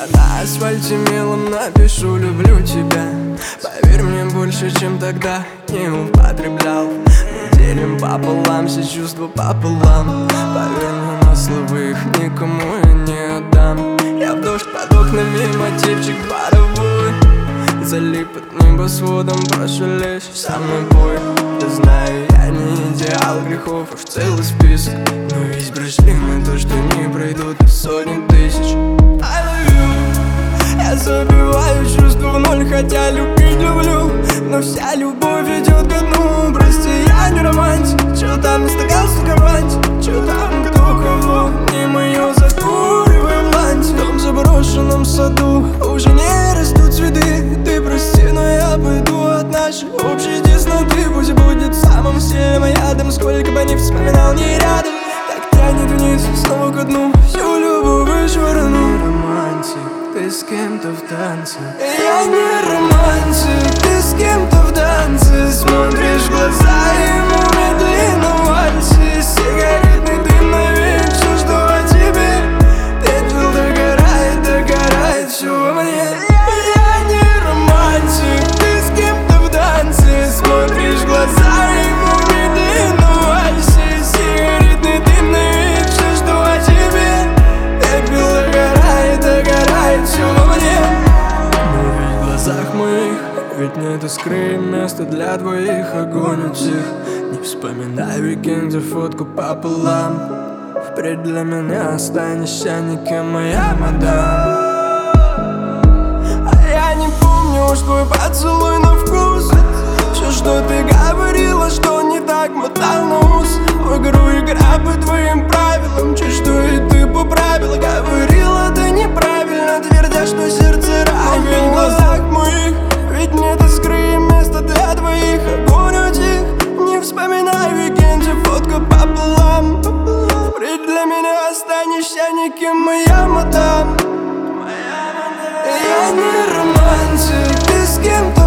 Я на асфальте мелом напишу «люблю тебя». Поверь мне, больше, чем тогда не употреблял. Мы делим пополам все чувства пополам. Поверь мне на слово, их никому я не отдам. Я в дождь под окнами, мотивчик боровой. Залип под небосводом, прошу лечь со мной бой. Я знаю, я не идеал, грехов уж целый список. Но ведь прошли мы то, что не пройдут и сотни тысяч. I love you. Я забиваю чувства в ноль, хотя любить люблю. Но вся любовь идет ко дну. Прости, я не романтик. Чё там стаканство романтик? Чё там кто кого? Не мое, закуриваем ланти. В том заброшенном саду уже не растут цветы. Ты прости, но я пойду от нашей общей тесноты. Пусть будет самым сильным ядом, сколько бы ни вспоминал, не рядом. Так тянет вниз, снова ко дну. Всю любовь вышвырну. Романтик, ты с кем-то в танце. Я не романтик, ты с кем-то в танце. Смотришь в глаза ему медленно в вальсе. Сигаретный дым навеет все, что о тебе. Пепел догорает, догорает все во мне. Я не романтик, ты с кем-то в танце. Смотришь в глаза ему медленно в вальсе. Сигаретный дым навеет все, что о тебе. Пепел догорает, догорает все во мне. Но ведь в глазах моих ведь нет искры, места для двоих, огонь утих. Не вспоминай в уикенде фотку пополам. Впредь для меня останешься никем, моя мадам. А я не помню уж твой поцелуй на вкус. Все, что ты говорила, что не так, мотал на ус. В игру игра по твоим правилам. Чуть что и ты поправила. Говорила ты неправильно, твердя, что сердце ранит. Ведь в глазах моих ведь нет искры, места для двоих, огонь утих. Не вспоминай в уикенде фотку пополам. Впредь для меня останешься никем, моя мадам. Я не романтик, ты с кем-то